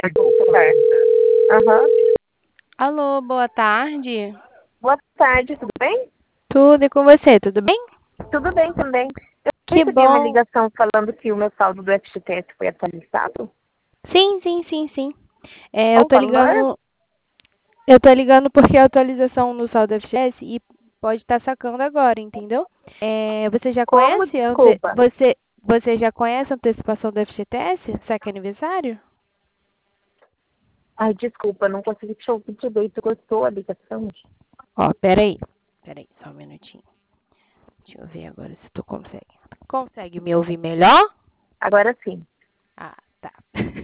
Aham. Alô, boa tarde. Boa tarde, tudo bem? Tudo e com você, tudo bem? Tudo bem também. Eu Que recebi uma bom. ligação falando que o meu saldo do FGTS foi atualizado. Sim. Eu Qual o tô valor? ligando, eu tô ligando porque a atualização no saldo FGTS e pode estar sacando agora, entendeu? Você já Como? conhece Desculpa. você já conhece a antecipação do FGTS? Saque aniversário? Ai, desculpa, não consegui te ouvir direito. Cortou a ligação? Ó, peraí, só um minutinho. Deixa eu ver agora se tu consegue. Consegue me ouvir melhor? Agora sim. Ah, tá.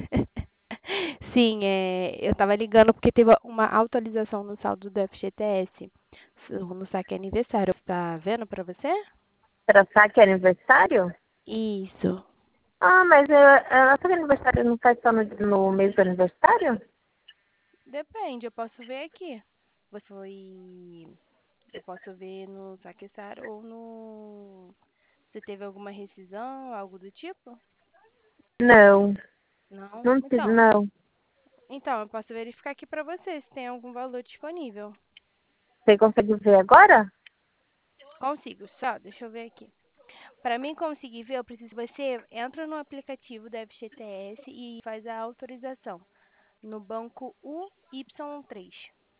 Sim, eu estava ligando porque teve uma atualização no saldo do FGTS no saque aniversário. Tá vendo para você? Para saque aniversário? Isso. Ah, mas a saque aniversário não faz só no mês do aniversário? Depende, eu posso ver aqui. Você foi. Eu posso ver no saque aniversário ou no. Se teve alguma rescisão, algo do tipo? Não, Não? não, não. Então, eu posso verificar aqui para você se tem algum valor disponível. Você consegue ver agora? Consigo, só, deixa eu ver aqui. Para mim conseguir ver, eu preciso que você entra no aplicativo da FGTS e faz a autorização no banco UY3.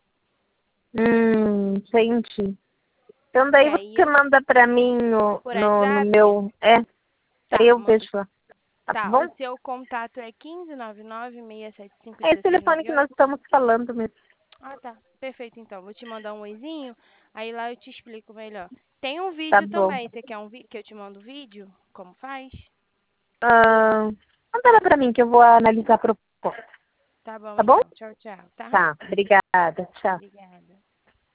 Entendi. Então E daí aí, você manda para mim por no WhatsApp, meu. Aí tá, eu mando. vejo lá. Tá Tá, o bom? seu contato é 1599 É esse telefone que 675 nós 1698? estamos falando mesmo. Ah, tá. Perfeito, então. Vou te mandar um oizinho, aí lá eu te explico melhor. Tem um Tá vídeo bom. também. Você quer que eu te mando o vídeo? Como faz? Ah, manda ela para mim que eu vou analisar a proposta. Tá bom, Tá bom? então. Tchau, tchau, tá? Tá. Obrigada. Tchau. Obrigada.